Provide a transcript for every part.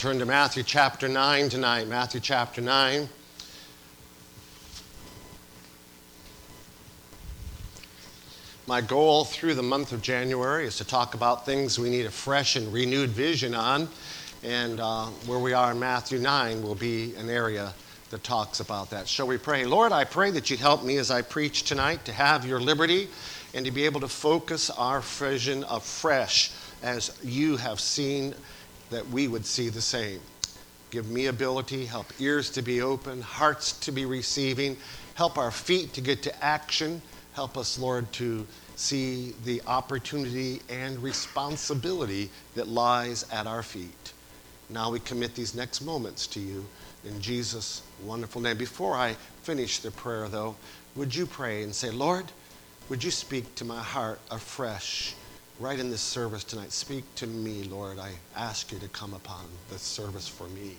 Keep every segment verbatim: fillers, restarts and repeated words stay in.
Turn to Matthew chapter nine tonight. Matthew chapter nine. My goal through the month of January is to talk about things we need a fresh and renewed vision on. And uh, where we are in Matthew nine will be an area that talks about that. Shall we pray? Lord, I pray that you'd help me as I preach tonight to have your liberty and to be able to focus our vision afresh as you have seen that we would see the same. Give me ability, help ears to be open, hearts to be receiving, help our feet to get to action, help us, Lord, to see the opportunity and responsibility that lies at our feet. Now we commit these next moments to you in Jesus' wonderful name. Before I finish the prayer, though, would you pray and say, Lord, would you speak to my heart afresh? Right in this service tonight, speak to me, Lord. I ask you to come upon this service for me.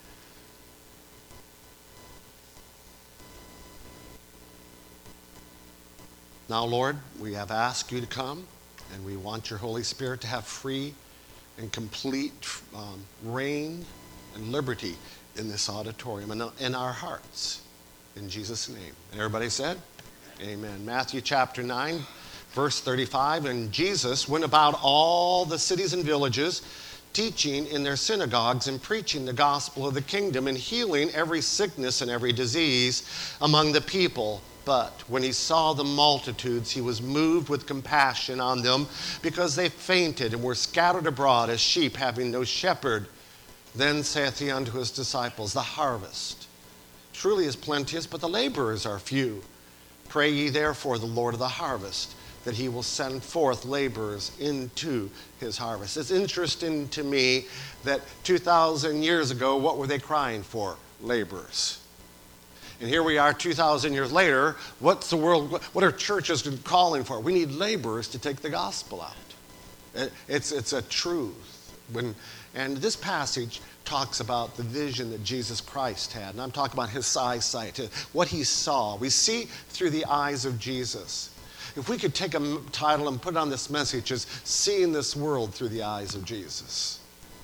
Now, Lord, we have asked you to come, and we want your Holy Spirit to have free and complete um, reign and liberty in this auditorium and in our hearts. In Jesus' name. And everybody said, amen. Matthew chapter nine. Verse thirty-five, and Jesus went about all the cities and villages, teaching in their synagogues and preaching the gospel of the kingdom and healing every sickness and every disease among the people. But when he saw the multitudes, he was moved with compassion on them because they fainted and were scattered abroad as sheep having no shepherd. Then saith he unto his disciples, the harvest truly is plenteous, but the laborers are few. Pray ye therefore the Lord of the harvest, that he will send forth laborers into his harvest. It's interesting to me that two thousand years ago, what were they crying for? Laborers. And here we are two thousand years later, what's the world, what are churches calling for? We need laborers to take the gospel out. It's, it's a truth. When, and this passage talks about the vision that Jesus Christ had. And I'm talking about his eyesight, what he saw. We see through the eyes of Jesus. If we could take a title and put it on this message as Seeing This World Through the Eyes of Jesus.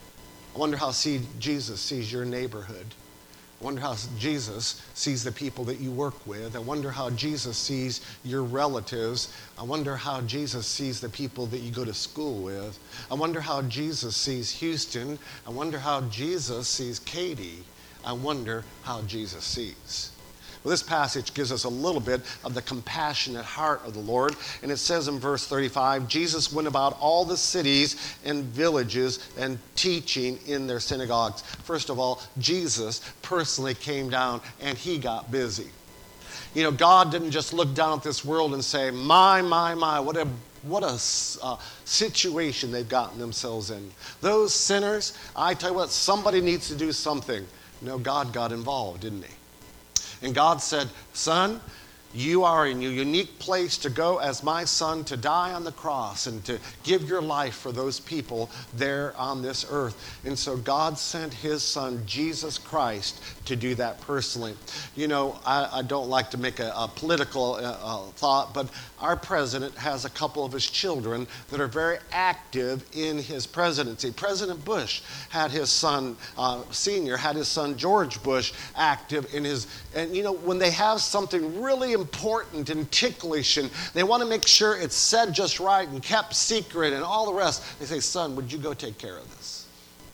I wonder how see, Jesus sees your neighborhood. I wonder how Jesus sees the people that you work with. I wonder how Jesus sees your relatives. I wonder how Jesus sees the people that you go to school with. I wonder how Jesus sees Houston. I wonder how Jesus sees Katie. I wonder how Jesus sees. Well, this passage gives us a little bit of the compassionate heart of the Lord. And it says in verse thirty-five, Jesus went about all the cities and villages and teaching in their synagogues. First of all, Jesus personally came down and he got busy. You know, God didn't just look down at this world and say, my, my, my, what a What a uh, situation they've gotten themselves in. Those sinners, I tell you what, somebody needs to do something. No, God got involved, didn't he? And God said, son, you are in your unique place to go as my son to die on the cross and to give your life for those people there on this earth. And so God sent his son, Jesus Christ, to do that personally. You know, I, I don't like to make a, a political uh, uh, thought, but our president has a couple of his children that are very active in his presidency. President Bush had his son, uh, senior, had his son George Bush active in his, and you know, when they have something really important and ticklish and they want to make sure it's said just right and kept secret and all the rest, they say, son, would you go take care of this?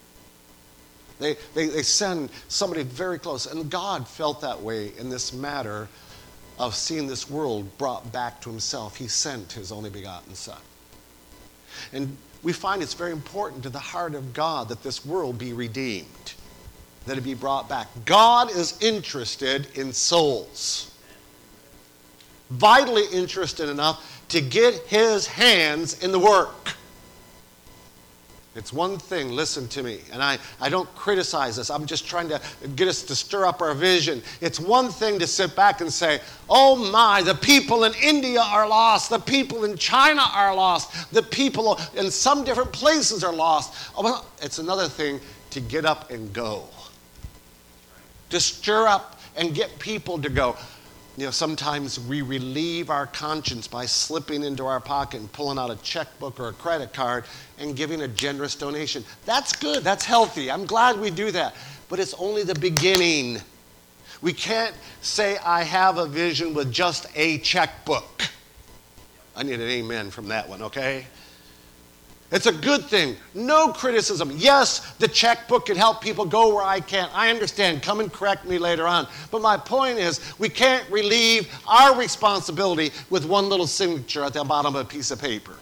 They, they, they send somebody very close. And God felt that way in this matter of seeing this world brought back to himself. He sent his only begotten son. And we find it's very important to the heart of God that this world be redeemed, that it be brought back. God is interested in souls. Vitally interested enough to get his hands in the work. It's one thing, listen to me, and I, I don't criticize this. I'm just trying to get us to stir up our vision. It's one thing to sit back and say, oh my, the people in India are lost. The people in China are lost. The people in some different places are lost. Oh, well, it's another thing to get up and go. To stir up and get people to go. You know, sometimes we relieve our conscience by slipping into our pocket and pulling out a checkbook or a credit card and giving a generous donation. That's good. That's healthy. I'm glad we do that. But it's only the beginning. We can't say, I have a vision with just a checkbook. I need an amen from that one, okay? It's a good thing. No criticism. Yes, the checkbook can help people go where I can't. I understand. Come and correct me later on. But my point is, we can't relieve our responsibility with one little signature at the bottom of a piece of paper.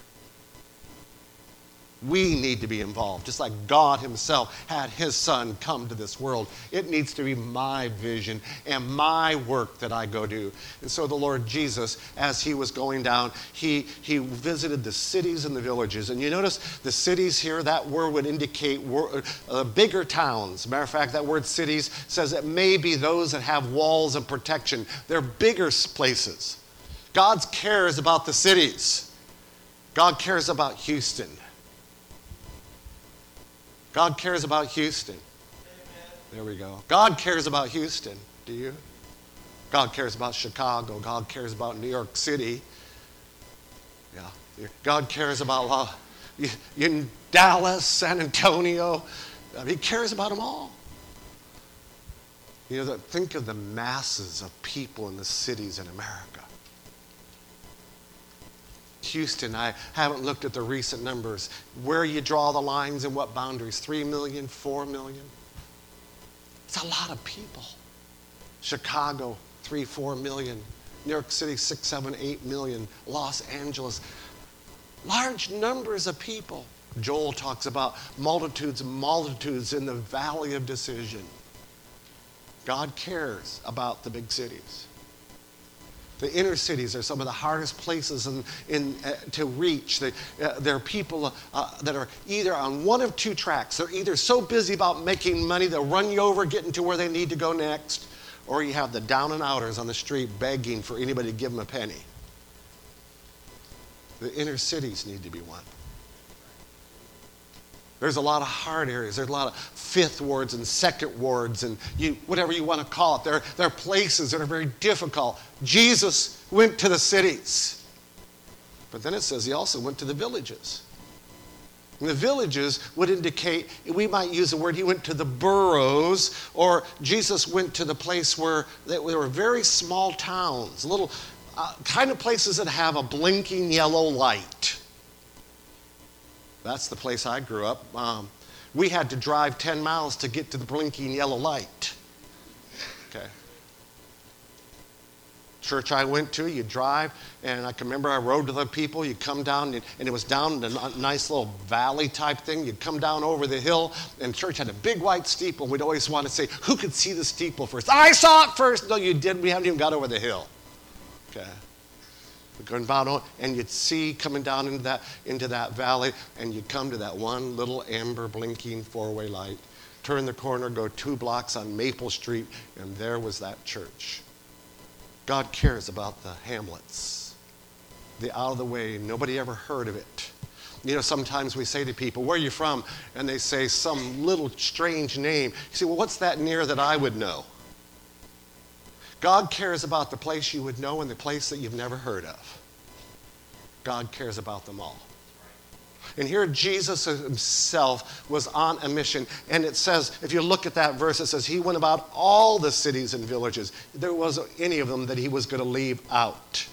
We need to be involved, just like God himself had his son come to this world. It needs to be my vision and my work that I go do. And so the Lord Jesus, as he was going down, he, he visited the cities and the villages. And you notice the cities here, that word would indicate wor- uh, bigger towns. Matter of fact, that word cities says it may be those that have walls of protection. They're bigger places. God cares about the cities. God cares about Houston. God cares about Houston. Amen. There we go. God cares about Houston. Do you? God cares about Chicago. God cares about New York City. Yeah. God cares about uh, in Dallas, San Antonio. I mean, he cares about them all. You know, think of the masses of people in the cities in America. Houston, I haven't looked at the recent numbers. Where you draw the lines and what boundaries? Three million, four million? It's a lot of people. Chicago, three, four million. New York City, six, seven, eight million. Los Angeles, large numbers of people. Joel talks about multitudes and multitudes in the valley of decision. God cares about the big cities. The inner cities are some of the hardest places in, in, uh, to reach. They, uh, there are people uh, that are either on one of two tracks. They're either so busy about making money, they'll run you over, getting to where they need to go next, or you have the down and outers on the street begging for anybody to give them a penny. The inner cities need to be one. There's a lot of hard areas. There's a lot of fifth wards and second wards and you, whatever you want to call it. There, there are places that are very difficult. Jesus went to the cities. But then it says he also went to the villages. And the villages would indicate, we might use the word, he went to the boroughs, or Jesus went to the place where there were very small towns, little uh, kind of places that have a blinking yellow light. That's the place I grew up. Um, we had to drive ten miles to get to the blinking yellow light. Okay. Church I went to, you drive, and I can remember I rode with the people. You come down, and, and it was down in a nice little valley type thing. You'd come down over the hill, and church had a big white steeple. We'd always want to say, who could see the steeple first? I saw it first. No, you didn't. We haven't even got over the hill. Okay. Going down, and you'd see coming down into that into that valley, and you'd come to that one little amber blinking four-way light. Turn the corner, go two blocks on Maple Street, and there was that church. God cares about the hamlets, the out of the way. Nobody ever heard of it. You know, sometimes we say to people, "Where are you from?" And they say some little strange name. You say, "Well, what's that near that I would know?" God cares about the place you would know and the place that you've never heard of. God cares about them all. And here Jesus himself was on a mission. And it says, if you look at that verse, it says he went about all the cities and villages. There wasn't any of them that he was going to leave out.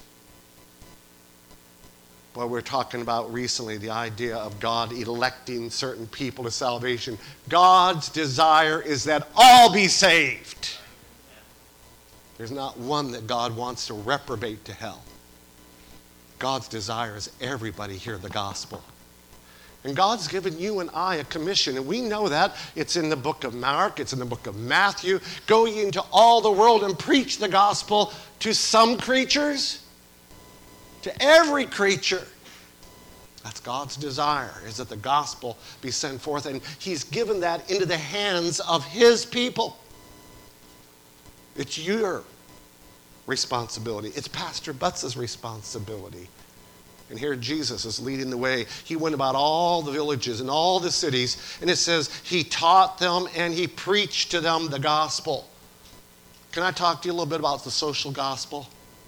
Boy, we're talking about recently the idea of God electing certain people to salvation. God's desire is that all be saved. There's not one that God wants to reprobate to hell. God's desire is everybody hear the gospel. And God's given you and I a commission, and we know that. It's in the book of Mark, it's in the book of Matthew. Go ye into all the world and preach the gospel to some creatures, to every creature. That's God's desire, is that the gospel be sent forth, and he's given that into the hands of his people. It's your responsibility. It's Pastor Butts' responsibility. And here Jesus is leading the way. He went about all the villages and all the cities, and it says he taught them and he preached to them the gospel. Can I talk to you a little bit about the social gospel?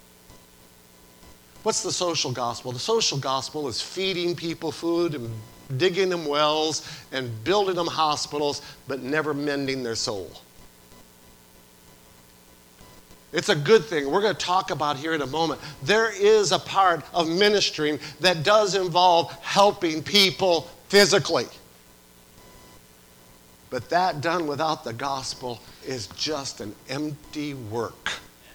What's the social gospel? The social gospel is feeding people food and digging them wells and building them hospitals, but never mending their soul. It's a good thing. We're going to talk about here in a moment. There is a part of ministering that does involve helping people physically. But that done without the gospel is just an empty work.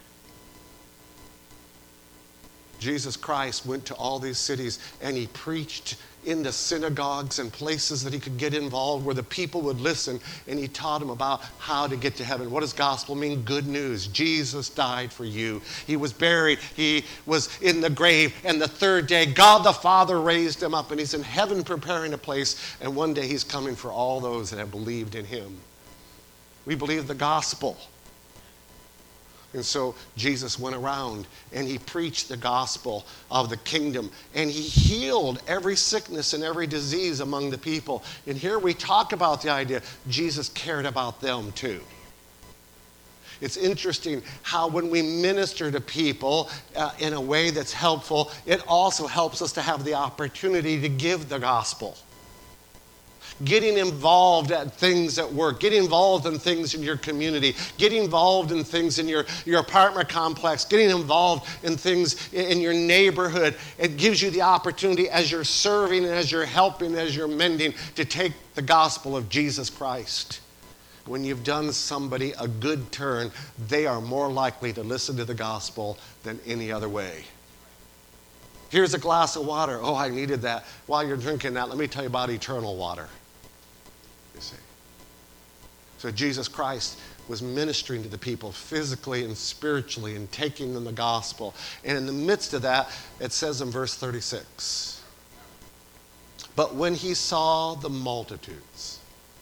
Jesus Christ went to all these cities and he preached in the synagogues and places that he could get involved where the people would listen, and he taught them about how to get to heaven. What does gospel mean? Good news. Jesus died for you. He was buried. He was in the grave, and the third day God the Father raised him up, and he's in heaven preparing a place, and one day he's coming for all those that have believed in him. We believe the gospel. And so Jesus went around and he preached the gospel of the kingdom, and he healed every sickness and every disease among the people. And here we talk about the idea Jesus cared about them too. It's interesting how when we minister to people uh, in a way that's helpful, it also helps us to have the opportunity to give the gospel. Getting involved at things at work, getting involved in things in your community, getting involved in things in your, your apartment complex, getting involved in things in, in your neighborhood. It gives you the opportunity as you're serving and as you're helping, as you're mending, to take the gospel of Jesus Christ. When you've done somebody a good turn, they are more likely to listen to the gospel than any other way. Here's a glass of water. Oh, I needed that. While you're drinking that, let me tell you about eternal water. You see. So Jesus Christ was ministering to the people physically and spiritually and taking them the gospel. And in the midst of that, it says in verse thirty-six, but when he saw the multitudes.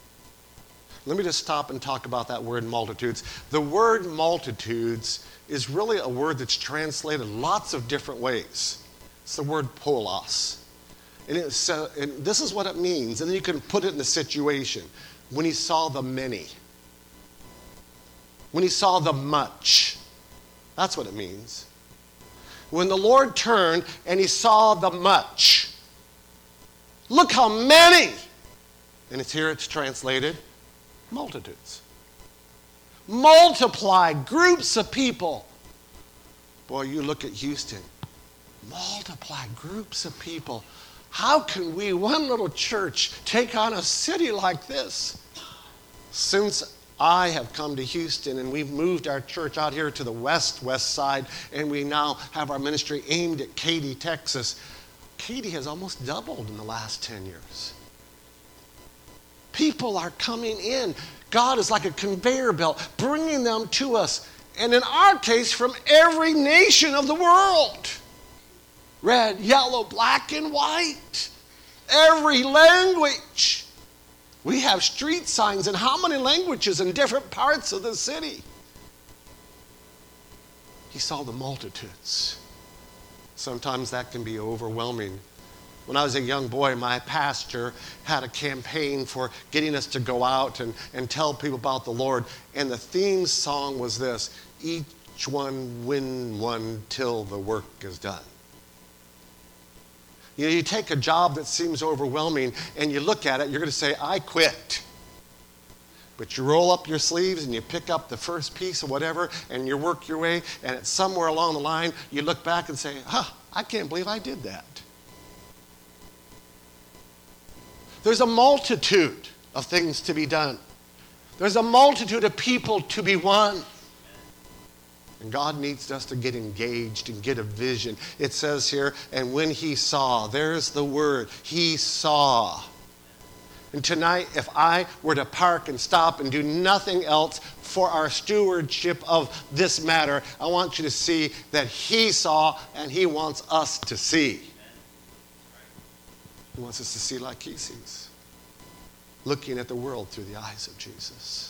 Let me just stop and talk about that word multitudes. The word multitudes is really a word that's translated lots of different ways. It's the word polos. And, it's, uh, and this is what it means. And then you can put it in a situation. When he saw the many. When he saw the much. That's what it means. When the Lord turned and he saw the much. Look how many. And it's here it's translated multitudes. Multiply groups of people. Boy, you look at Houston. Multiply groups of people. How can we, one little church, take on a city like this? Since I have come to Houston and we've moved our church out here to the west, west side, and we now have our ministry aimed at Katy, Texas, Katy has almost doubled in the last ten years. People are coming in. God is like a conveyor belt, bringing them to us. And in our case, from every nation of the world. Red, yellow, black, and white. Every language. We have street signs in how many languages in different parts of the city? He saw the multitudes. Sometimes that can be overwhelming. When I was a young boy, my pastor had a campaign for getting us to go out and, and tell people about the Lord. And the theme song was this: each one win one till the work is done. You know, you take a job that seems overwhelming and you look at it, you're going to say, I quit. But you roll up your sleeves and you pick up the first piece of whatever and you work your way, and it's somewhere along the line, you look back and say, huh, I can't believe I did that. There's a multitude of things to be done. There's a multitude of people to be won. And God needs us to get engaged and get a vision. It says here, and when he saw, there's the word, he saw. And tonight, if I were to park and stop and do nothing else for our stewardship of this matter, I want you to see that he saw and he wants us to see. He wants us to see like he sees. Looking at the world through the eyes of Jesus.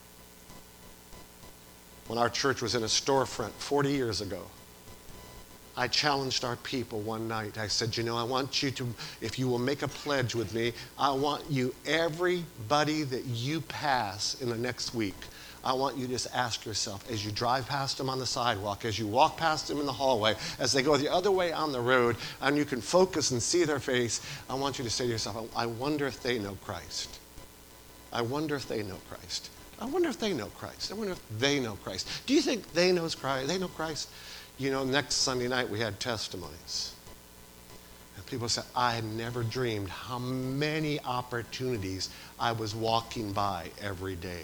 When our church was in a storefront forty years ago, I challenged our people one night. I said, you know, I want you to, if you will make a pledge with me, I want you, everybody that you pass in the next week, I want you to just ask yourself, as you drive past them on the sidewalk, as you walk past them in the hallway, as they go the other way on the road, and you can focus and see their face, I want you to say to yourself, I wonder if they know Christ. I wonder if they know Christ. I wonder if they know Christ. I wonder if they know Christ. Do you think they knows Christ? They know Christ? You know, next Sunday night we had testimonies. And people said, I had never dreamed how many opportunities I was walking by every day.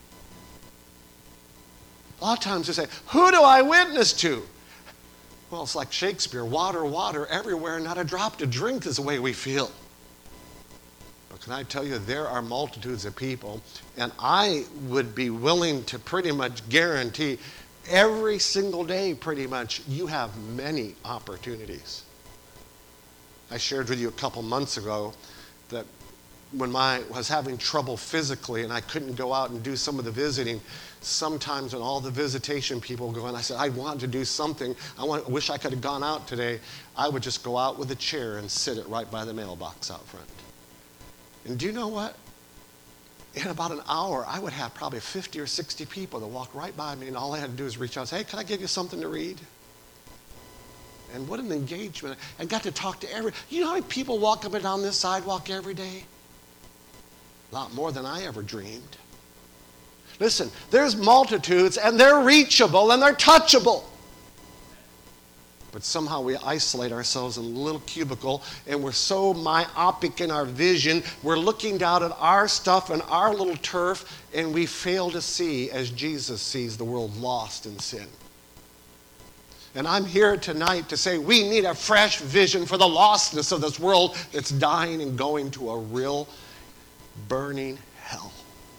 A lot of times they say, who do I witness to? Well, it's like Shakespeare, water, water, everywhere, not a drop to drink is the way we feel. But can I tell you, there are multitudes of people, and I would be willing to pretty much guarantee every single day, pretty much, you have many opportunities. I shared with you a couple months ago that when I was having trouble physically and I couldn't go out and do some of the visiting, sometimes when all the visitation people go and I said, I want to do something, I want, wish I could have gone out today, I would just go out with a chair and sit it right by the mailbox out front. And do you know what? In about an hour, I would have probably fifty or sixty people that walk right by me, and all I had to do is reach out and say, hey, can I give you something to read? And what an engagement. I got to talk to every, you know how many people walk up and down this sidewalk every day? A lot more than I ever dreamed. Listen, there's multitudes, and they're reachable, and they're touchable. But somehow we isolate ourselves in a little cubicle, and we're so myopic in our vision, we're looking down at our stuff and our little turf, and we fail to see as Jesus sees the world lost in sin. And I'm here tonight to say we need a fresh vision for the lostness of this world that's dying and going to a real burning hell.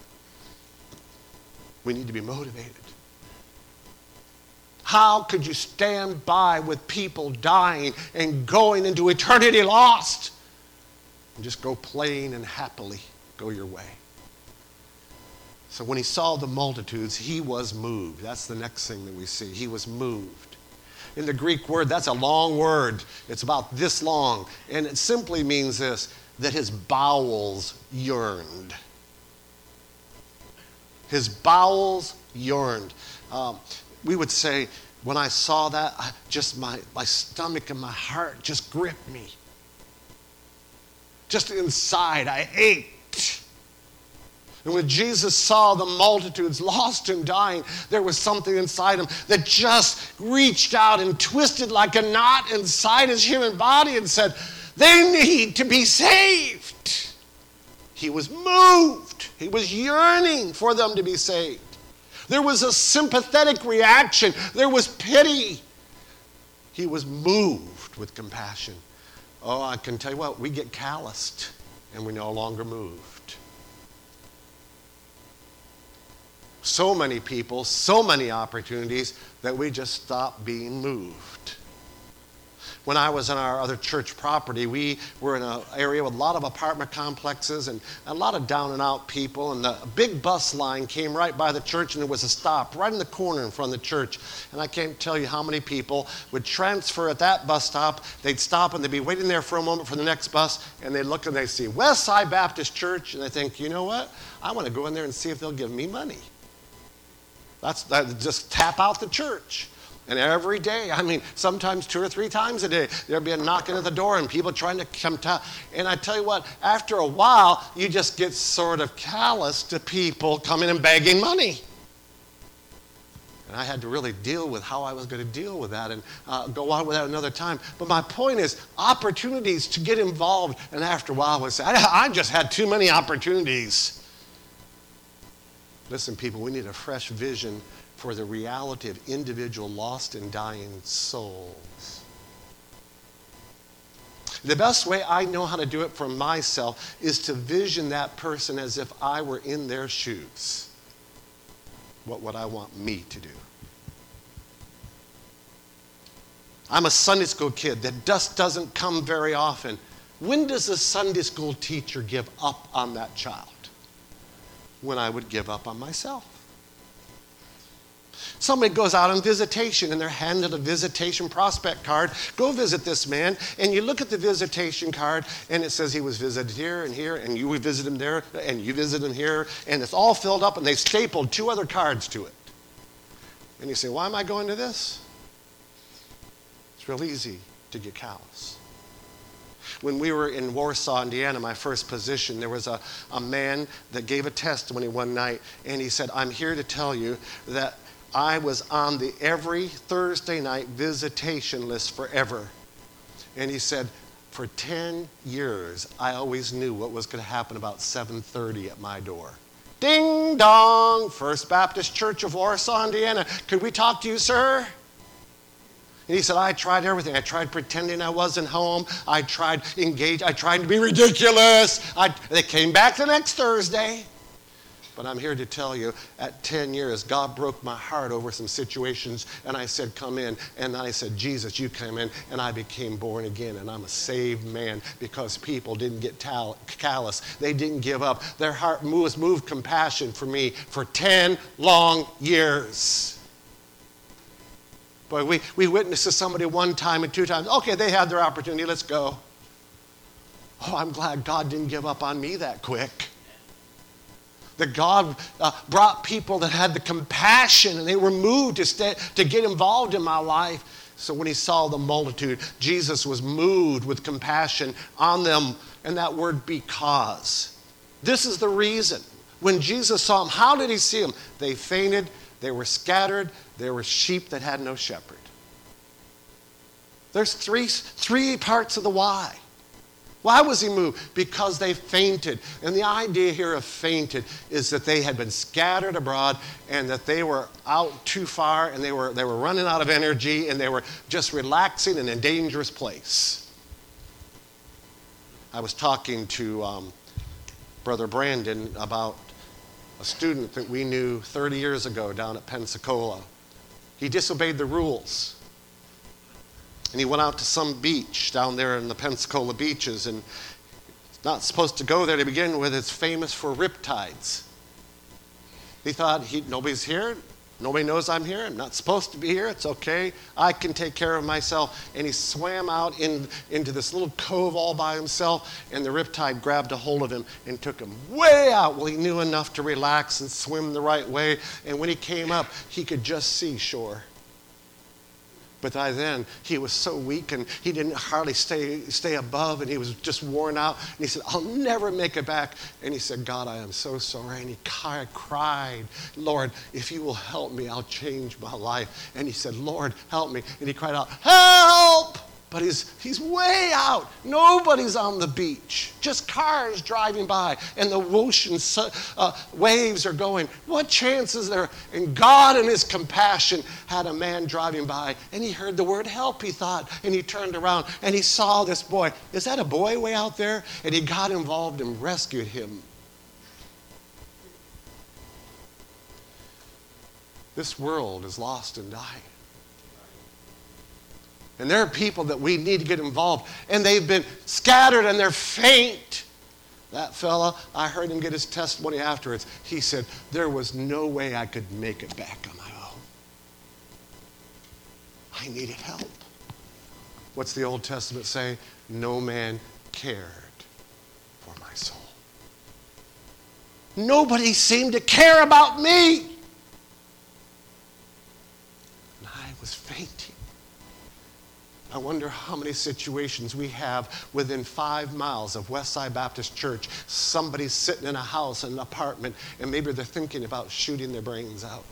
We need to be motivated. How could you stand by with people dying and going into eternity lost and just go plain and happily go your way? So when he saw the multitudes, he was moved. That's the next thing that we see. He was moved. In the Greek word, that's a long word. It's about this long. And it simply means this, that his bowels yearned. His bowels yearned. Um, we would say, when I saw that, I, just my, my stomach and my heart just gripped me. Just inside, I ached. And when Jesus saw the multitudes lost and dying, there was something inside him that just reached out and twisted like a knot inside his human body and said, they need to be saved. He was moved. He was yearning for them to be saved. There was a sympathetic reaction. There was pity. He was moved with compassion. Oh, I can tell you what, we get calloused and we're no longer moved. So many people, so many opportunities that we just stop being moved. When I was on our other church property, we were in an area with a lot of apartment complexes and a lot of down and out people. And the big bus line came right by the church, and there was a stop right in the corner in front of the church. And I can't tell you how many people would transfer at that bus stop. They'd stop and they'd be waiting there for a moment for the next bus. And they'd look and they'd see Westside Baptist Church. And they think, you know what? I want to go in there and see if they'll give me money. That's that, just tap out the church. And every day, I mean, sometimes two or three times a day, there'd be a knocking at the door and people trying to come to. And I tell you what, after a while, you just get sort of callous to people coming and begging money. And I had to really deal with how I was going to deal with that and uh, go on with that another time. But my point is, opportunities to get involved. And after a while, I would say, I, I just had too many opportunities. Listen, people, we need a fresh vision for the reality of individual lost and dying souls. The best way I know how to do it for myself is to vision that person as if I were in their shoes. What would I want me to do? I'm a Sunday school kid that just doesn't come very often. When does a Sunday school teacher give up on that child? When I would give up on myself. Somebody goes out on visitation and they're handed a visitation prospect card. Go visit this man. And you look at the visitation card and it says he was visited here and here and you visit him there and you visit him here. And it's all filled up and they stapled two other cards to it. And you say, why am I going to this? It's real easy to get callous. When we were in Warsaw, Indiana, my first position, there was a, a man that gave a testimony one night, and he said, I'm here to tell you that I was on the every Thursday night visitation list forever. And he said, for ten years, I always knew what was going to happen about seven thirty at my door. Ding dong, First Baptist Church of Warsaw, Indiana. Could we talk to you, sir? And he said, I tried everything. I tried pretending I wasn't home. I tried engage. I tried to be ridiculous. I, they came back the next Thursday. But I'm here to tell you, at ten years, God broke my heart over some situations. And I said, come in. And I said, Jesus, you come in. And I became born again. And I'm a saved man because people didn't get tal- callous. They didn't give up. Their heart was moved compassion for me for ten long years. Boy, we, we witnessed to somebody one time and two times. Okay, they had their opportunity. Let's go. Oh, I'm glad God didn't give up on me that quick. That God uh, brought people that had the compassion and they were moved to, stay, to get involved in my life. So when he saw the multitude, Jesus was moved with compassion on them. And that word because. This is the reason. When Jesus saw them, how did he see them? They fainted. They were scattered. They were sheep that had no shepherd. There's three, three parts of the why. Why was he moved? Because they fainted. And the idea here of fainted is that they had been scattered abroad and that they were out too far and they were, they were running out of energy and they were just relaxing in a dangerous place. I was talking to um, Brother Brandon about a student that we knew thirty years ago down at Pensacola. He disobeyed the rules. And he went out to some beach down there in the Pensacola beaches, and he's not supposed to go there to begin with. It's famous for riptides. He thought, he, nobody's here. Nobody knows I'm here. I'm not supposed to be here. It's okay. I can take care of myself. And he swam out in, into this little cove all by himself, and the riptide grabbed a hold of him and took him way out. Well, he knew enough to relax and swim the right way. And when he came up, he could just see shore. But by then, he was so weak and he didn't hardly stay, stay above, and he was just worn out. And he said, I'll never make it back. And he said, God, I am so sorry. And he cried, Lord, if you will help me, I'll change my life. And he said, Lord, help me. And he cried out, help! But he's, he's way out. Nobody's on the beach. Just cars driving by. And the ocean uh, waves are going. What chance is there? And God in his compassion had a man driving by. And he heard the word help, he thought. And he turned around and he saw this boy. Is that a boy way out there? And he got involved and rescued him. This world is lost and dying. And there are people that we need to get involved. And they've been scattered and they're faint. That fella, I heard him get his testimony afterwards. He said, there was no way I could make it back on my own. I needed help. What's the Old Testament say? No man cared for my soul. Nobody seemed to care about me. And I was fainting. I wonder how many situations we have within five miles of Westside Baptist Church. Somebody's sitting in a house, in an apartment, and maybe they're thinking about shooting their brains out.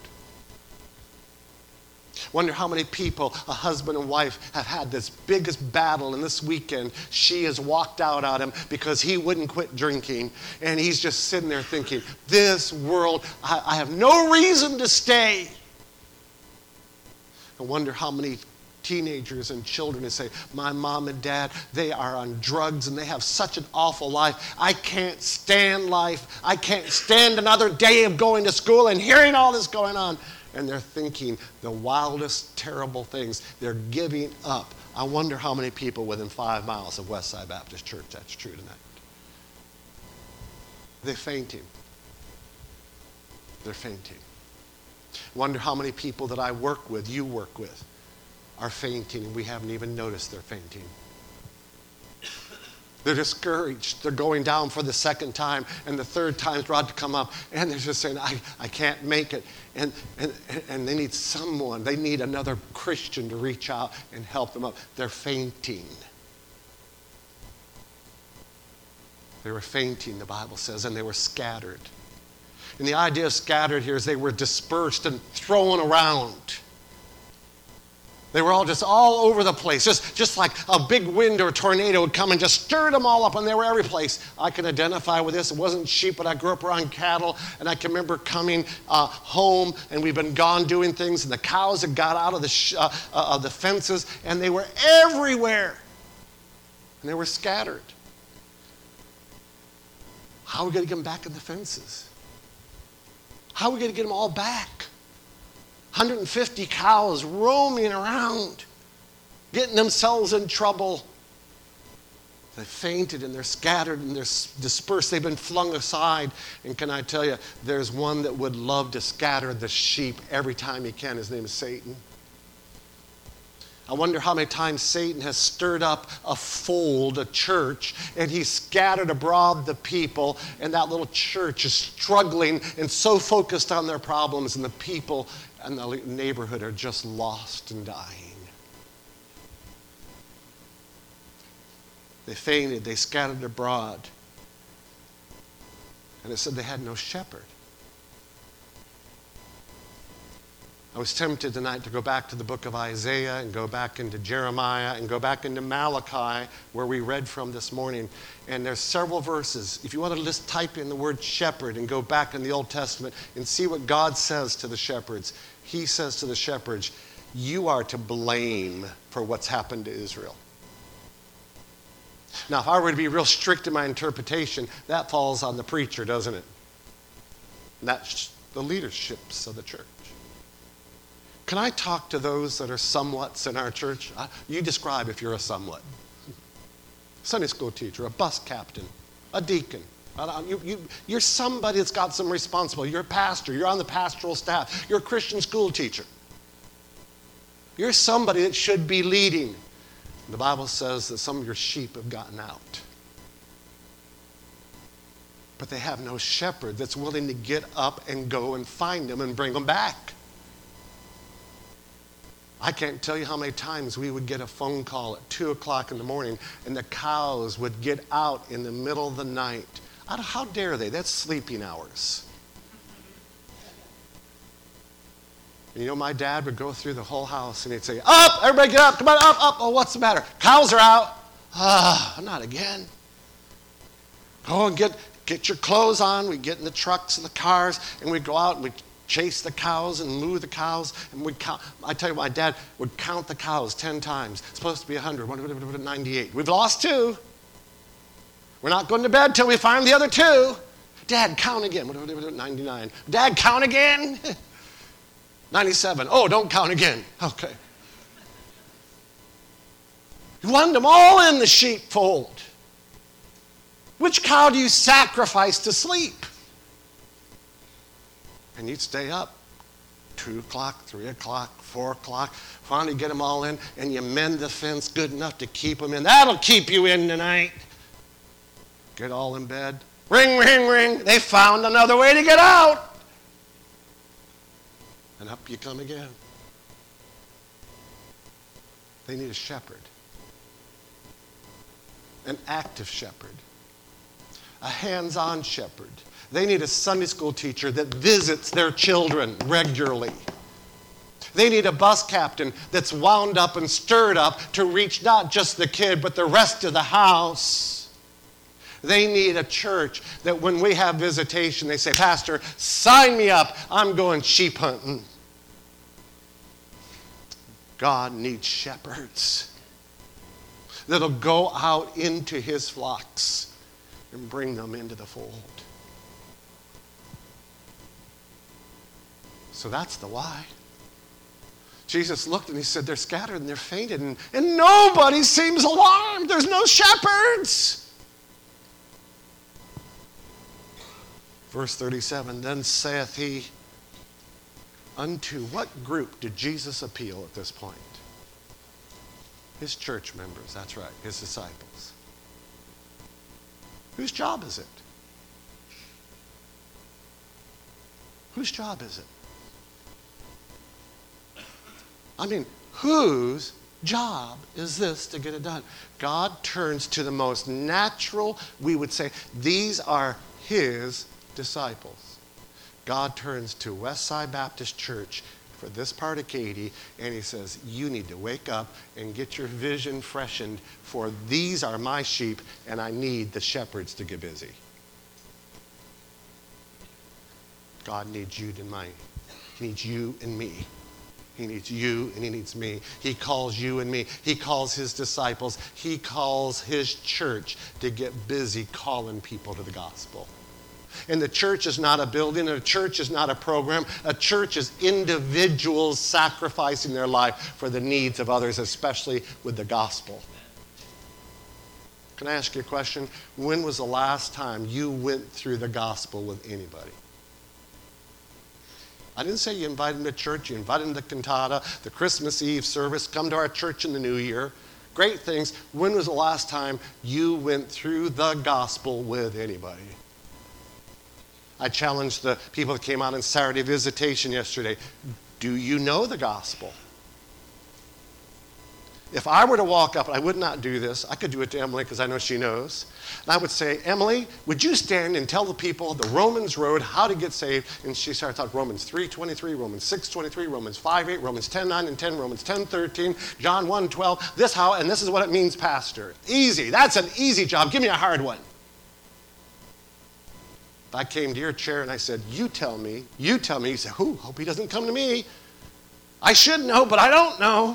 Wonder how many people, a husband and wife, have had this biggest battle, and this weekend she has walked out on him because he wouldn't quit drinking, and he's just sitting there thinking, this world, I, I have no reason to stay. I wonder how many teenagers and children who say, my mom and dad, they are on drugs and they have such an awful life. I can't stand life. I can't stand another day of going to school and hearing all this going on. And they're thinking the wildest, terrible things. They're giving up. I wonder how many people within five miles of Westside Baptist Church that's true tonight. They're fainting. They're fainting. Wonder how many people that I work with, you work with, are fainting and we haven't even noticed they're fainting. They're discouraged. They're going down for the second time, and the third time's about to come up, and they're just saying, I, I can't make it. And, and, and they need someone. They need another Christian to reach out and help them up. They're fainting. They were fainting, the Bible says, and they were scattered. And the idea of scattered here is they were dispersed and thrown around. They were all just all over the place, just, just like a big wind or a tornado would come and just stir them all up, and they were every place. I can identify with this. It wasn't sheep, but I grew up around cattle, and I can remember coming uh, home, and we've been gone doing things, and the cows had got out of the, sh- uh, uh, of the fences, and they were everywhere, and they were scattered. How are we going to get them back in the fences? How are we going to get them all back? one hundred fifty cows roaming around, getting themselves in trouble. They fainted and they're scattered and they're dispersed. They've been flung aside. And can I tell you, there's one that would love to scatter the sheep every time he can. His name is Satan. I wonder how many times Satan has stirred up a fold, a church, and he's scattered abroad the people, and that little church is struggling and so focused on their problems, and the people and the neighborhood are just lost and dying. They fainted, they scattered abroad. And it said they had no shepherd. I was tempted tonight to go back to the book of Isaiah and go back into Jeremiah and go back into Malachi, where we read from this morning. And there's several verses. If you want to just type in the word shepherd and go back in the Old Testament and see what God says to the shepherds. He says to the shepherds, you are to blame for what's happened to Israel. Now, if I were to be real strict in my interpretation, that falls on the preacher, doesn't it? And that's the leaderships of the church. Can I talk to those that are somewhats in our church? You describe if you're a somewhat. Sunday school teacher, a bus captain, a deacon. You, you, you're somebody that's got some responsibility. You're a pastor. You're on the pastoral staff. You're a Christian school teacher. You're somebody that should be leading. The Bible says that some of your sheep have gotten out. But they have no shepherd that's willing to get up and go and find them and bring them back. I can't tell you how many times we would get a phone call at two o'clock in the morning and the cows would get out in the middle of the night. How dare they? That's sleeping hours. And you know, my dad would go through the whole house and he'd say, up, everybody get up, come on, up, up. Oh, what's the matter? Cows are out. Ah, not again. Go and get, get your clothes on. We'd get in the trucks and the cars and we'd go out and we'd chase the cows and moo the cows, and we'd count. I tell you, my dad would count the cows ten times. It's supposed to be one hundred, ninety-eight. We've lost two. We're not going to bed till we find the other two. Dad, count again. ninety-nine. Dad, count again. ninety-seven. Oh, don't count again. Okay. You wanted them all in the sheepfold. Which cow do you sacrifice to sleep? And you'd stay up two o'clock, three o'clock, four o'clock. Finally get them all in, and you mend the fence good enough to keep them in. That'll keep you in tonight. Get all in bed. Ring, ring, ring. They found another way to get out. And up you come again. They need a shepherd. An active shepherd. A hands-on shepherd. They need a Sunday school teacher that visits their children regularly. They need a bus captain that's wound up and stirred up to reach not just the kid, but the rest of the house. They need a church that when we have visitation, they say, Pastor, sign me up. I'm going sheep hunting. God needs shepherds that'll go out into his flocks and bring them into the fold. So that's the why. Jesus looked and he said, they're scattered and they're fainted, and, and nobody seems alarmed. There's no shepherds. Verse thirty-seven, then saith he, Unto what group did Jesus appeal at this point? His church members, that's right, his disciples. Whose job is it? Whose job is it? I mean, whose job is this to get it done? God turns to the most natural, we would say, these are his disciples. God turns to Westside Baptist Church for this part of Katy, and he says, you need to wake up and get your vision freshened, for these are my sheep, and I need the shepherds to get busy. God needs you and me. He needs you and me. He needs you and he needs me. He calls you and me. He calls his disciples. He calls his church to get busy calling people to the gospel. And the church is not a building. A church is not a program. A church is individuals sacrificing their life for the needs of others, especially with the gospel. Can I ask you a question? When was the last time you went through the gospel with anybody? I didn't say you invited them to church. You invited them to cantata, the Christmas Eve service, come to our church in the new year. Great things. When was the last time you went through the gospel with anybody? I challenged the people that came out on Saturday visitation yesterday. Do you know the gospel? If I were to walk up, and I would not do this, I could do it to Emily because I know she knows. And I would say, Emily, would you stand and tell the people the Romans road, how to get saved? And she started talking Romans three twenty-three, Romans six twenty-three, Romans five eight, Romans ten nine and ten, Romans ten thirteen, John one twelve. This how, and this is what it means, Pastor. Easy. That's an easy job. Give me a hard one. If I came to your chair and I said, you tell me, you tell me, you say, who? Hope he doesn't come to me. I should know, but I don't know.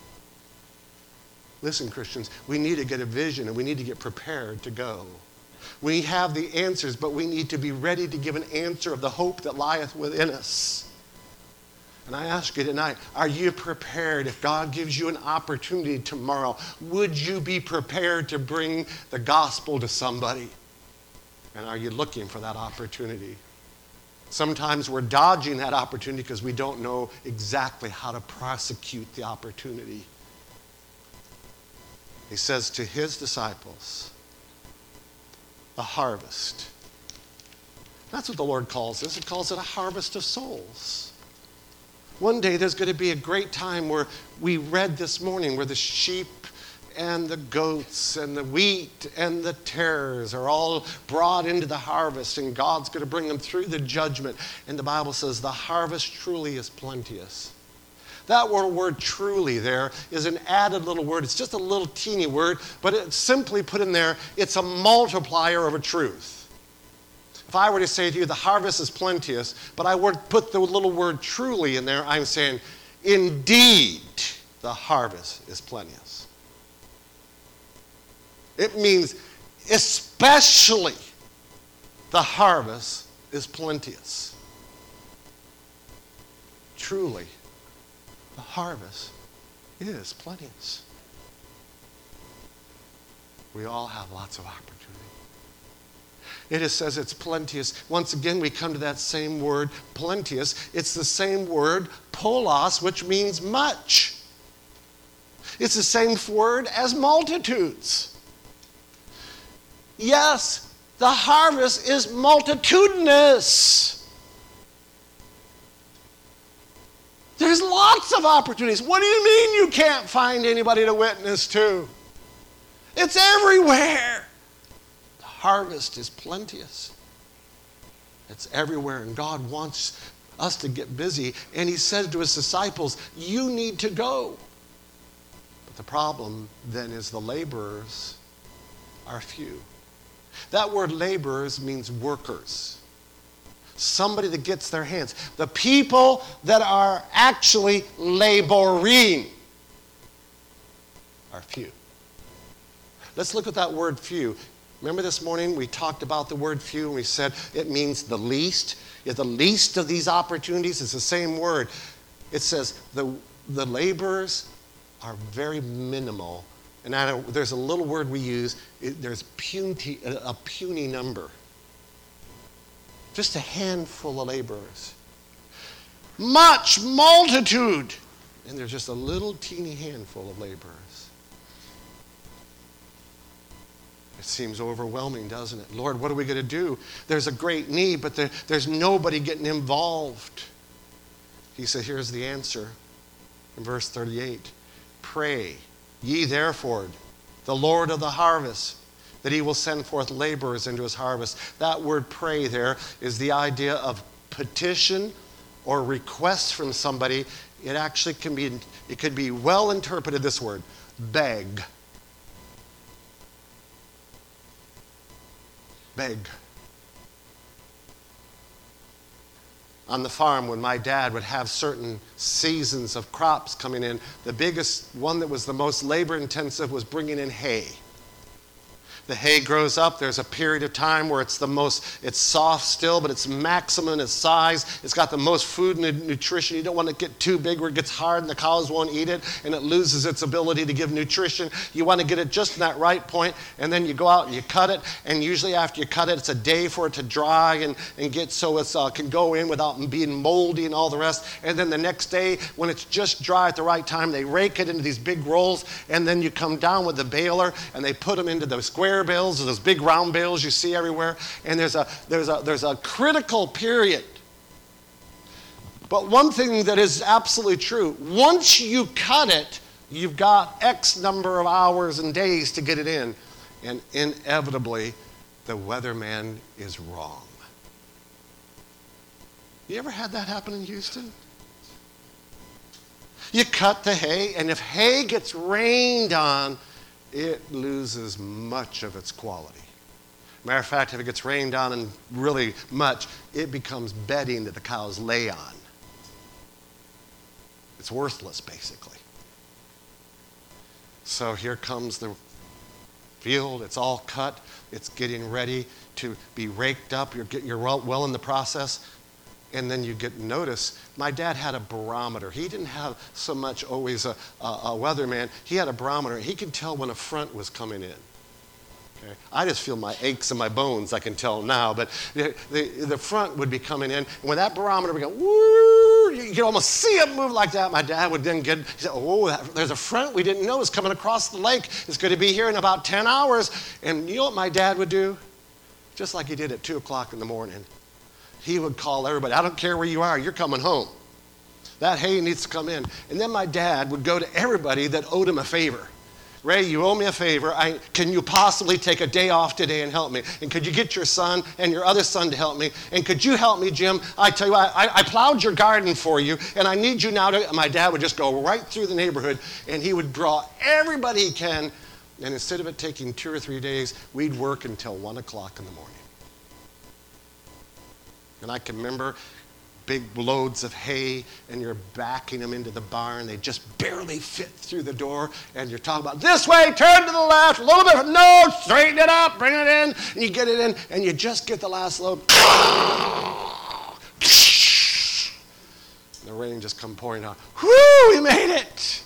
Listen, Christians, we need to get a vision and we need to get prepared to go. We have the answers, but we need to be ready to give an answer of the hope that lieth within us. And I ask you tonight, are you prepared? If God gives you an opportunity tomorrow, would you be prepared to bring the gospel to somebody? And are you looking for that opportunity? Sometimes we're dodging that opportunity because we don't know exactly how to prosecute the opportunity. He says to his disciples, a harvest. That's what the Lord calls this. He calls it a harvest of souls. One day there's going to be a great time where we read this morning where the sheep and the goats and the wheat and the tares are all brought into the harvest, and God's going to bring them through the judgment. And the Bible says the harvest truly is plenteous. That word, word truly there is an added little word. It's just a little teeny word, but it's simply put in there, it's a multiplier of a truth. If I were to say to you, the harvest is plenteous, but I were to put the little word truly in there, I'm saying, indeed, the harvest is plenteous. It means especially the harvest is plenteous. Truly, the harvest is plenteous. We all have lots of opportunity. It says it's plenteous. Once again, we come to that same word, plenteous. It's the same word, polos, which means much. It's the same word as multitudes. Yes, the harvest is multitudinous. There's lots of opportunities. What do you mean you can't find anybody to witness to? It's everywhere. The harvest is plenteous. It's everywhere, and God wants us to get busy. And he said to his disciples, you need to go. But the problem then is the laborers are few. That word laborers means workers. Somebody that gets their hands. The people that are actually laboring are few. Let's look at that word few. Remember this morning we talked about the word few and we said it means the least. Yeah, the least of these opportunities is the same word. It says the, the laborers are very minimal. And I don't, there's a little word we use. It, there's puny, a puny number. Just a handful of laborers. much multitude. And there's just a little teeny handful of laborers. It seems overwhelming, doesn't it? Lord, what are we going to do? There's a great need, but there, there's nobody getting involved. He said, here's the answer in verse thirty-eight. Pray ye therefore the Lord of the harvest, that he will send forth laborers into his harvest. That word pray there is the idea of petition or request from somebody. It actually can be, it could be well interpreted this word, beg. Beg. On the farm, when my dad would have certain seasons of crops coming in, the biggest one that was the most labor intensive was bringing in hay. The hay grows up. There's a period of time where it's the most, it's soft still, but it's maximum in its size. It's got the most food and nutrition. You don't want to get too big where it gets hard and the cows won't eat it and it loses its ability to give nutrition. You want to get it just in that right point, and then you go out and you cut it, and usually after you cut it, it's a day for it to dry and, and get so it uh, can go in without being moldy and all the rest. And then the next day, when it's just dry at the right time, they rake it into these big rolls, and then you come down with the baler and they put them into the square bales, or those big round bales you see everywhere, and there's a there's a there's a critical period. But one thing that is absolutely true, once you cut it, you've got X number of hours and days to get it in, and inevitably the weatherman is wrong. You ever had that happen in Houston? You cut the hay, and if hay gets rained on, it loses much of its quality. Matter of fact, if it gets rained on and really much, it becomes bedding that the cows lay on. It's worthless, basically. So here comes the field. It's all cut. It's getting ready to be raked up. You're, getting, you're well, well in the process. And then you get notice, my dad had a barometer. He didn't have so much always a, a, a weatherman. He had a barometer. He could tell when a front was coming in. Okay? I just feel my aches in my bones, I can tell now. But the, the, the front would be coming in. And when that barometer would go, woo, you could almost see it move like that. My dad would then get, he said, oh, there's a front we didn't know is coming across the lake. It's going to be here in about ten hours. And you know what my dad would do? Just like he did at two o'clock in the morning. He would call everybody. I don't care where you are, you're coming home. That hay needs to come in. And then my dad would go to everybody that owed him a favor. Ray, you owe me a favor. I, can you possibly take a day off today and help me? And could you get your son and your other son to help me? And could you help me, Jim? I tell you, I, I plowed your garden for you, and I need you now to... My dad would just go right through the neighborhood, and he would draw everybody he can. And instead of it taking two or three days, we'd work until one o'clock in the morning. And I can remember big loads of hay, and you're backing them into the barn. They just barely fit through the door, and you're talking about this way, turn to the left, a little bit, no, straighten it up, bring it in, and you get it in, and you just get the last load. The rain just come pouring out. Whoo, we made it!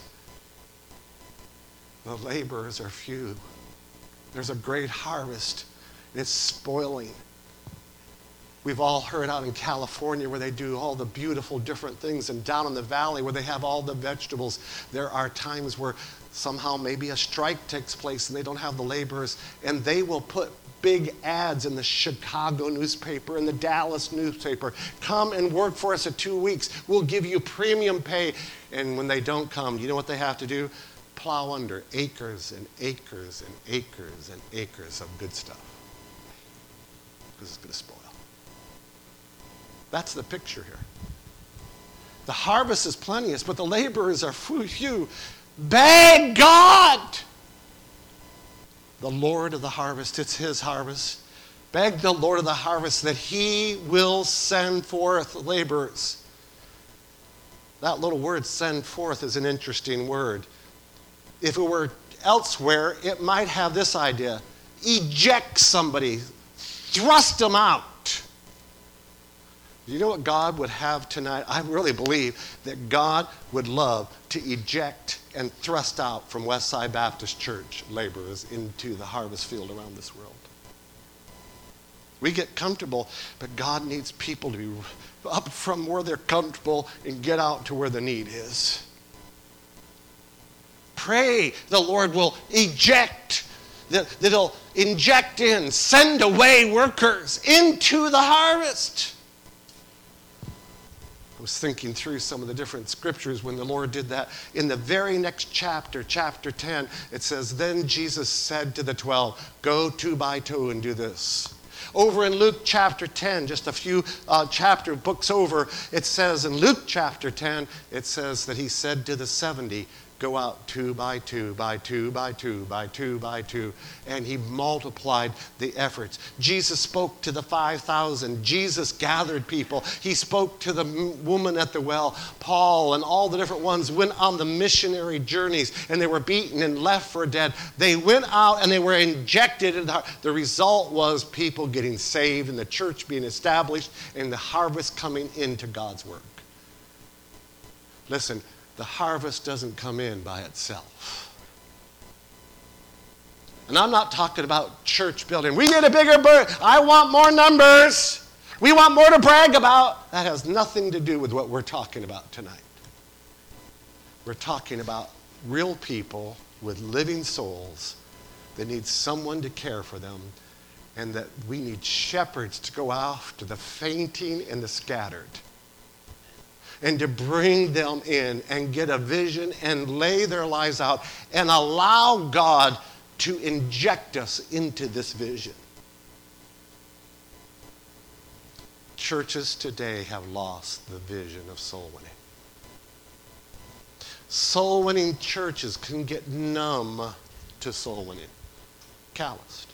The laborers are few. There's a great harvest, and it's spoiling. We've all heard out in California where they do all the beautiful different things, and down in the valley where they have all the vegetables. There are times where somehow maybe a strike takes place and they don't have the laborers, and they will put big ads in the Chicago newspaper and the Dallas newspaper. Come and work for us for two weeks. We'll give you premium pay. And when they don't come, you know what they have to do? Plow under acres and acres and acres and acres of good stuff. Because it's going to spoil. That's the picture here. The harvest is plenteous, but the laborers are few. Beg God, the Lord of the harvest, it's his harvest. Beg the Lord of the harvest that he will send forth laborers. That little word, send forth, is an interesting word. If it were elsewhere, it might have this idea. Eject somebody, thrust them out. You know what God would have tonight? I really believe that God would love to eject and thrust out from Westside Baptist Church laborers into the harvest field around this world. We get comfortable, but God needs people to be up from where they're comfortable and get out to where the need is. Pray the Lord will eject, that He'll inject in, send away workers into the harvest. I was thinking through some of the different scriptures when the Lord did that. In the very next chapter, chapter ten, it says, then Jesus said to the twelve, go two by two and do this. Over in Luke chapter ten, just a few uh, chapter books over, it says in Luke chapter ten, it says that he said to the seventy, go out two by two, by two, by two, by two, by two. And he multiplied the efforts. Jesus spoke to the five thousand. Jesus gathered people. He spoke to the woman at the well. Paul and all the different ones went on the missionary journeys, and they were beaten and left for dead. They went out and they were injected. In the, the result was people getting saved and the church being established and the harvest coming into God's work. Listen, the harvest doesn't come in by itself. And I'm not talking about church building. We need a bigger bird. I want more numbers. We want more to brag about. That has nothing to do with what we're talking about tonight. We're talking about real people with living souls that need someone to care for them, and that we need shepherds to go after the fainting and the scattered, and to bring them in and get a vision and lay their lives out and allow God to inject us into this vision. Churches today have lost the vision of soul winning. Soul winning churches can get numb to soul winning, calloused.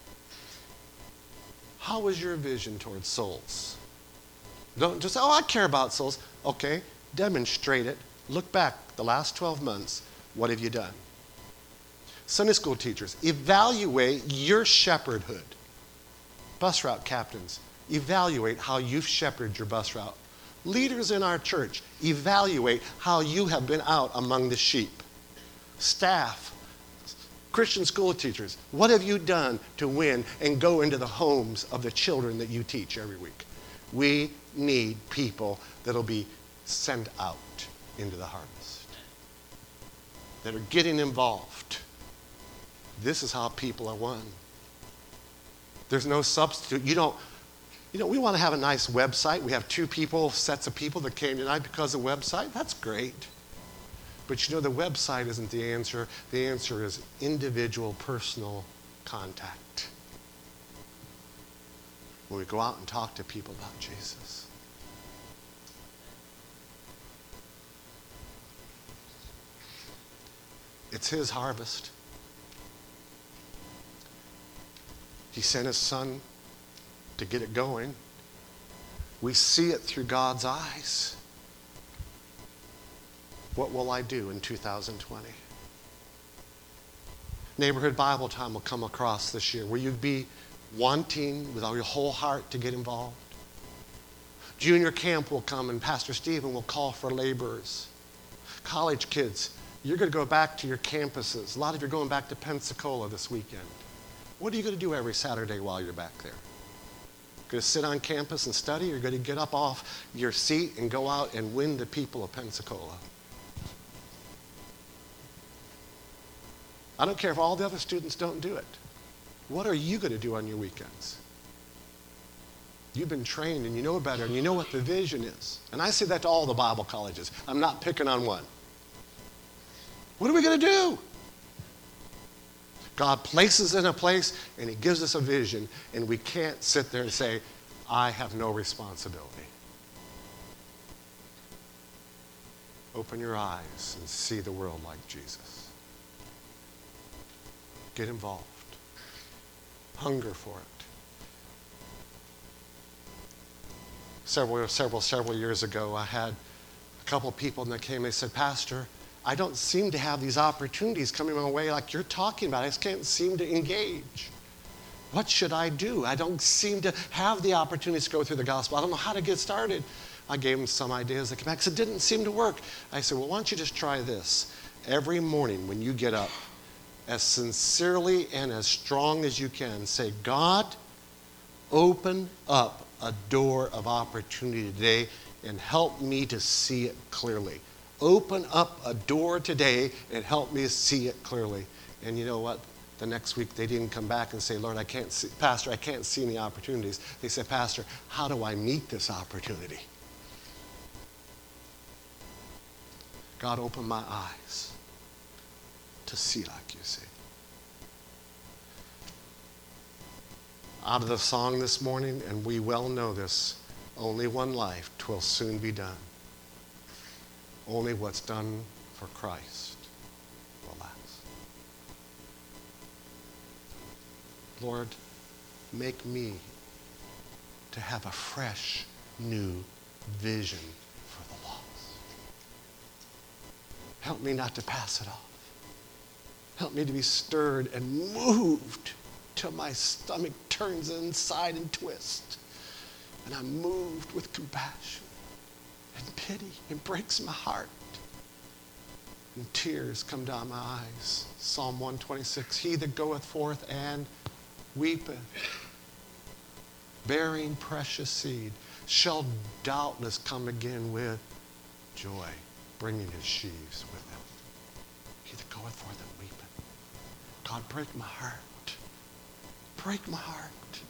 How is your vision towards souls? Don't just say, oh, I care about souls. Okay, demonstrate it. Look back the last twelve months. What have you done? Sunday school teachers, evaluate your shepherdhood. Bus route captains, evaluate how you've shepherded your bus route. Leaders in our church, evaluate how you have been out among the sheep. Staff, Christian school teachers, what have you done to win and go into the homes of the children that you teach every week? We need people that'll be sent out into the harvest, that are getting involved. This is how people are won. There's no substitute. You don't, you know, we want to have a nice website. We have two people, sets of people that came tonight because of the website. That's great. But you know, the website isn't the answer. The answer is individual, personal contact. When we go out and talk to people about Jesus. It's his harvest. He sent his son to get it going. We see it through God's eyes. What will I do in two thousand twenty? Neighborhood Bible Time will come across this year. Will you be wanting with all your whole heart to get involved? Junior camp will come and Pastor Stephen will call for laborers. College kids, you're going to go back to your campuses. A lot of you are going back to Pensacola this weekend. What are you going to do every Saturday while you're back there? Going to sit on campus and study? Or you're going to get up off your seat and go out and win the people of Pensacola? I don't care if all the other students don't do it. What are you going to do on your weekends? You've been trained and you know better and you know what the vision is. And I say that to all the Bible colleges. I'm not picking on one. What are we going to do? God places us in a place and he gives us a vision, and we can't sit there and say, I have no responsibility. Open your eyes and see the world like Jesus. Get involved. Hunger for it. Several, several, several years ago, I had a couple of people and they came and they said, Pastor, I don't seem to have these opportunities coming my way like you're talking about. I just can't seem to engage. What should I do? I don't seem to have the opportunities to go through the gospel. I don't know how to get started. I gave them some ideas. They came back and said, it didn't seem to work. I said, well, why don't you just try this? Every morning when you get up, as sincerely and as strong as you can, say, God, Open up a door of opportunity today and help me to see it clearly. Open up a door today and help me see it clearly. And you know what? The next week they didn't come back and say, Lord, I can't see, Pastor, I can't see any opportunities. They said, Pastor, how do I meet this opportunity? God, open my eyes to see like you see. Out of the song this morning, and we well know this, only one life, 'twill soon be done. Only what's done for Christ will last. Lord, make me to have a fresh, new vision for the lost. Help me not to pass it off. Help me to be stirred and moved till my stomach turns inside and twists. And I'm moved with compassion and pity. It breaks my heart. And tears come down my eyes. Psalm one twenty-six, he that goeth forth and weepeth, bearing precious seed, shall doubtless come again with joy, bringing his sheaves with him. He that goeth forth and weepeth. God, break my heart. Break my heart.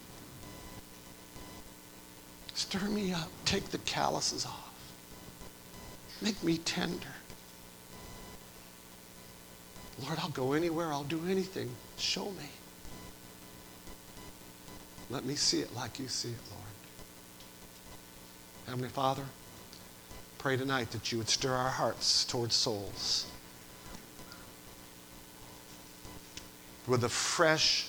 Stir me up. Take the calluses off. Make me tender. Lord, I'll go anywhere. I'll do anything. Show me. Let me see it like you see it, Lord. Heavenly Father, pray tonight that you would stir our hearts towards souls with a fresh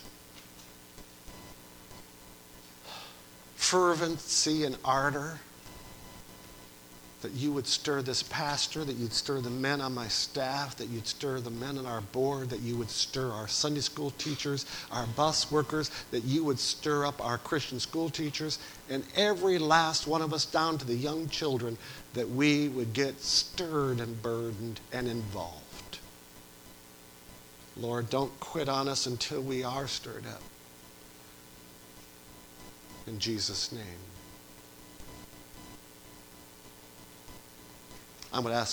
fervency and ardor, that you would stir this pastor, that you'd stir the men on my staff, that you'd stir the men on our board, that you would stir our Sunday school teachers, our bus workers, that you would stir up our Christian school teachers, and every last one of us down to the young children, that we would get stirred and burdened and involved. Lord, don't quit on us until we are stirred up. In Jesus' name. I'm going to ask